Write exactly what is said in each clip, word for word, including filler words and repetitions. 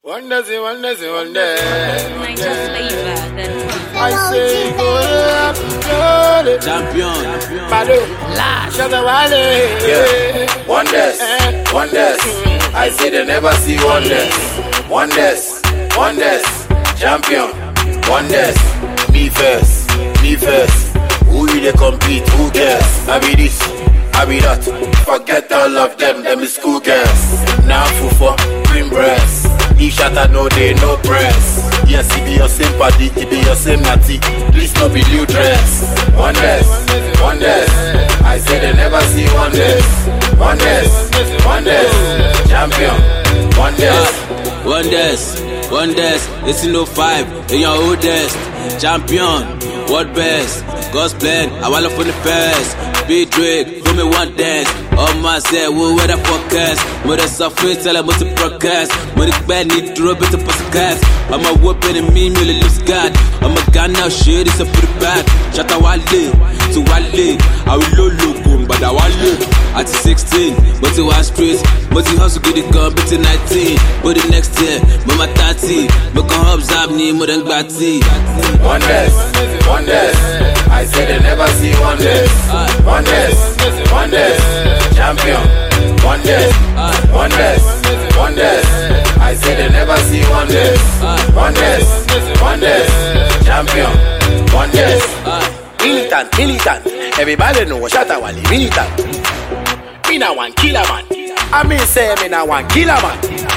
One day, one day, one day. Niger flavor, then I say go up, go up. Champion, Bado, la, shut up, Wale. Yeah. Wonders, wonders. I say they never see wonders. Wonders, wonders. Champion, wonders. Me first, me first. Who you they compete? Who cares? I be this, I be that. Forget all of them, them is school girls. Now fufu, green breast. If shatter no day, no press. Yes, it be your same party, it be your same natty. Please not be new dress. Wonders, wonders. I say they never see wonders. Wonders, wonders. Champion, wonders. uh, wonders, wonders. It's in oh five, in your oldest. Champion, world best. God's plan, I want to for the first. Big Drake, for me one dance. All my say, we wear the forecast. Mother software, tell them what to broadcast. Mother bad, need to rub it to pass the cast. I'm a whooping and me, me, lose God. I'm a gun now, shit, it's a pretty bad. Shut up, Wale, to Wale. I will look, boom, but I want look. At sixteen, but to one street. But you hustle, get it gun, but to nineteen. But the next year, mama thirty. But come up, Zabni, more than Batty. Wonders, wonders. I say they never see wonders. Wonders, wonders. Champion, wonders, wonders, wonders. I say they never see wonders. Wonders, wonders. Champion, wonders. Militant, militant. Everybody know Shatta Wale, militant. Me na one killer man. I mean say me na one killer man.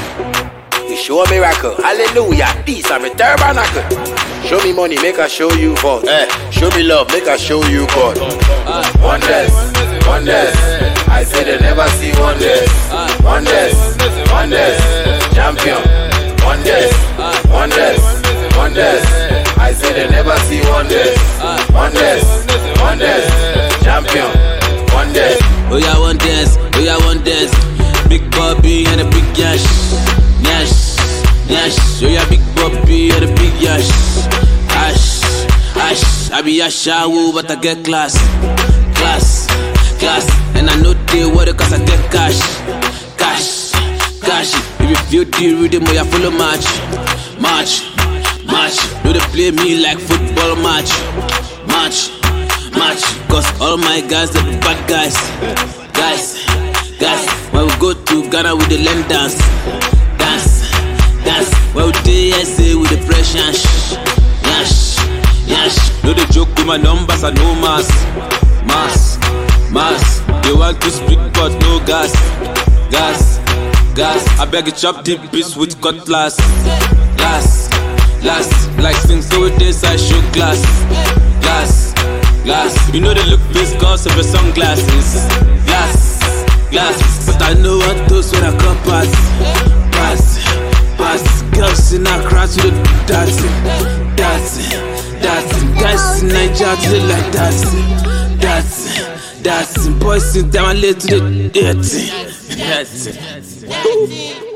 You show a miracle, hallelujah. This I'm a tabernacle. Show me money, make I show you God. Eh, show me love, make I show you God. Wonders, wonders. I say they never see wonders. Wonders, wonders. Champion, wonders, wonders, wonders. I say they never see wonders. Wonders, wonders. Champion, wonders. Oh yeah, wonders, oh yeah, wonders. Big Bobby and a big yash. Yash, yash. Oh yeah, big Bobby and a big yash. Ash, ash. I be yash, but I get class. Class, class. And I know they worry cause I get cash. Cash, cash. If you feel the rhythm, you follow match. Match, match. No they play me like football match. Match, match. Cause all my guys they be bad guys. Guys, guys. When we go to Ghana with the land dance. Dance, dance. When we do S A with the fresh yash. Yash, yash. No they joke with my numbers and no mass. Mass, mass. They want to speak but no gas. Gas, gas. I beg you chop deep piece with cutlass. Glass, glass. Like things so with this I show glass. Glass, glass. You know they look this cause of your sunglasses. Glass, glass. But I know what those when I come pass. Pass, pass. Girls in a crowd with the dancing. Dancing, dancing. Guys in Niger to the like dancing. Dancing, dancing. Boys in town late to the dirty. Dancing.